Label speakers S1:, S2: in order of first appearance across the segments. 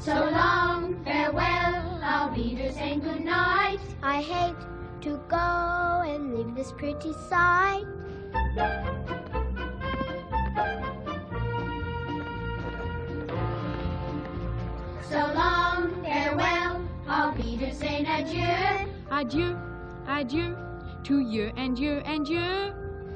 S1: So long, farewell, I'll be there saying good night.
S2: I hate to go and leave this pretty sight.
S1: So long, farewell, I'll be there saying adieu.
S3: Adieu, adieu, to you and you and you.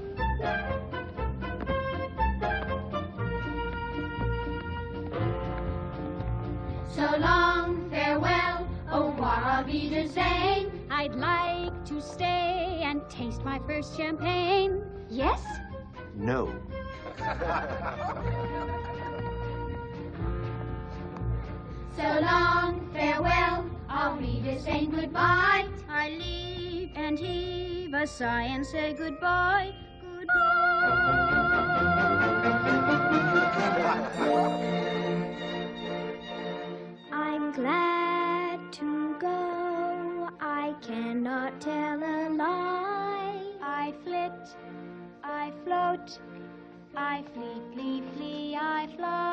S1: So long, farewell, au revoir, auf Wiedersehen.
S3: I'd like to stay and taste my first champagne.
S2: Yes?
S4: No.
S1: So long, farewell, auf Wiedersehen, goodbye.
S3: I leave and heave a sigh and say goodbye,
S2: I'm glad to go. I cannot tell a lie.
S3: I flit, I float, I fleetly flee, I fly.